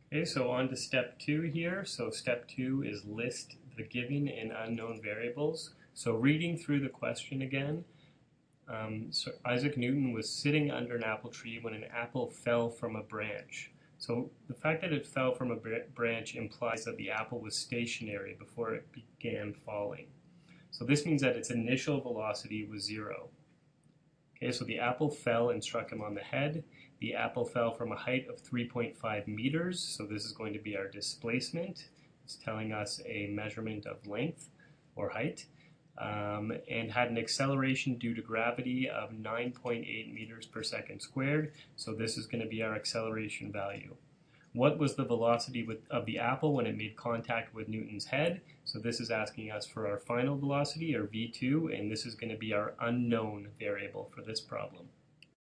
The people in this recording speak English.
Okay, so on to step 2 here. So step 2 is list the given and unknown variables. So reading through the question again, so Isaac Newton was sitting under an apple tree when an apple fell from a branch. So the fact that it fell from a branch implies that the apple was stationary before it began falling. So this means that its initial velocity was 0. Okay, so the apple fell and struck him on the head. The apple fell from a height of 3.5 meters, so this is going to be our displacement. It's telling us a measurement of length or height, and had an acceleration due to gravity of 9.8 meters per second squared, so this is going to be our acceleration value. What was the velocity of the apple when it made contact with Newton's head? So this is asking us for our final velocity, or v2, and this is going to be our unknown variable for this problem.